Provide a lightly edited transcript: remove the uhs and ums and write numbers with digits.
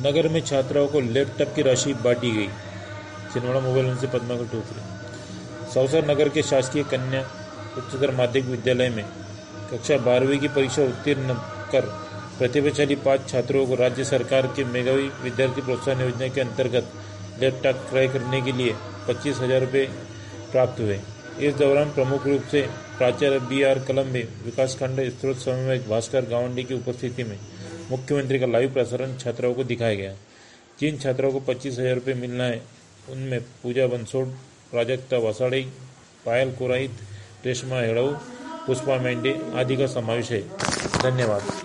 नगर में छात्राओं को लैपटॉप की राशि बांटी गई। छिंदवाड़ा मोबाइल से पद्माकर टोकरे। सौसर नगर के शासकीय कन्या उच्चतर माध्यमिक विद्यालय में कक्षा 12वीं की परीक्षा उत्तीर्ण कर प्रतिभाशाली 5 छात्रों को राज्य सरकार के मेधावी विद्यार्थी प्रोत्साहन योजना के अंतर्गत लैपटॉप क्रय करने के लिए 25,000 रुपये प्राप्त हुए। इस दौरान प्रमुख रूप से प्राचार्य BR कलम्बे, विकासखंड स्रोत समन्वयक भास्कर गावंडी की उपस्थिति में मुख्यमंत्री का लाइव प्रसारण छात्राओं को दिखाया गया। जिन छात्राओं को 25,000 रुपये मिलना है उनमें पूजा बंसोड़, प्राजक्ता वसाड़ई, पायल कोराइत, रेशमा हेड़ऊ, पुष्पा मेंढे आदि का समावेश है। धन्यवाद।